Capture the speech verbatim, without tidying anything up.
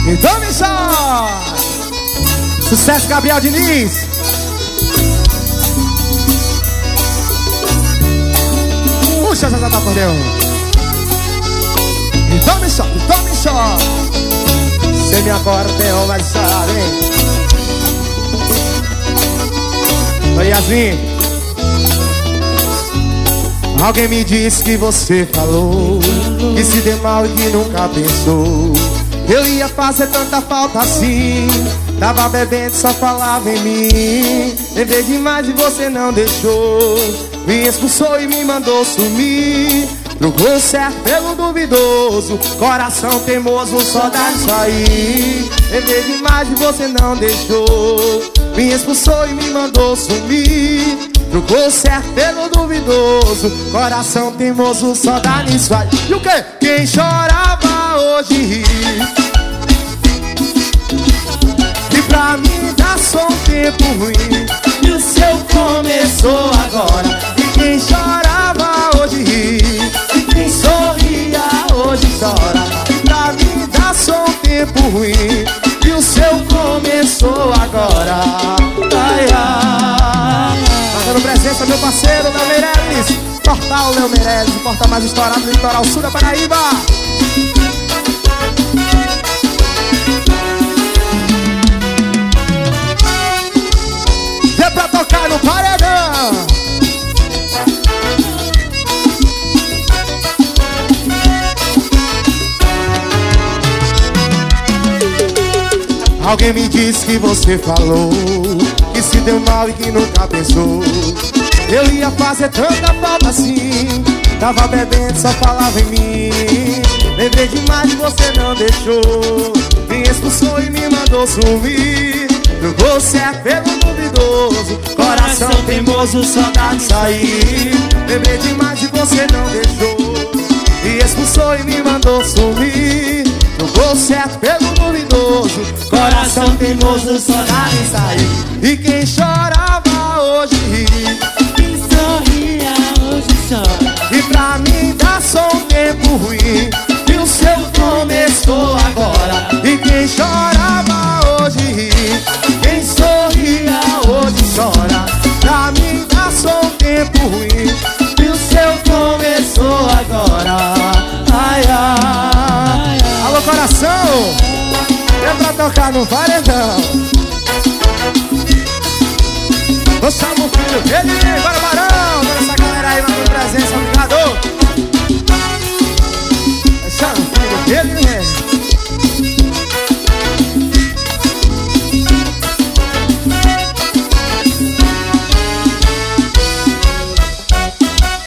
Então me chora. Sucesso, Gabriel Diniz. Puxa essa da acordeão. Então me chora, então me chora. Cê me acordeão vai chorar, hein? Oi, Yasmin. Alguém me disse que você falou que se deu mal e que nunca pensou eu ia fazer tanta falta assim. Tava bebendo, só falava em mim. Lembrei demais e você não deixou. Me expulsou e me mandou sumir. Trocou certo pelo duvidoso. Coração teimoso, só dá de sair. Lembrei demais e você não deixou. Me expulsou e me mandou sumir. Trocou certo pelo duvidoso. Coração teimoso, só dá nisso aí. E o quê? Quem chorava hoje ri. E pra mim dá só um tempo ruim. E o seu começou agora. E quem chorava hoje ri. E quem sorria hoje chora. E pra mim dá só um tempo ruim. E o seu começou agora. Ai, ai. Dando presença, meu parceiro, Léo Meirelles. Portal Léo Meirelles, o portal mais estourado do litoral sul da Paraíba. Vem pra tocar no paredão. Alguém me disse que você falou que se deu mal e que nunca pensou eu ia fazer tanta falta assim. Tava bebendo, só falava em mim. Lembrei demais e você não deixou. Me expulsou e me mandou sumir. Jogou certo pelo duvidoso. Coração teimoso, só dá de sair. Lembrei demais e você não deixou. Me expulsou e me mandou sumir. Jogou certo pelo duvidoso. Coração teimoso, só dá de sair. E quem chorava hoje ri. Quem sorria hoje chora. E pra mim dá só um tempo ruim. E o seu começou agora. E quem chorava hoje ri. Quem sorria hoje chora. Pra mim dá só um tempo ruim. E o seu começou agora. Ai, ai. Alô, coração. É pra tocar no paredão. Vou chamar o filho dele. Bora, Barão. Bora essa galera aí, mandando presença. Obrigado.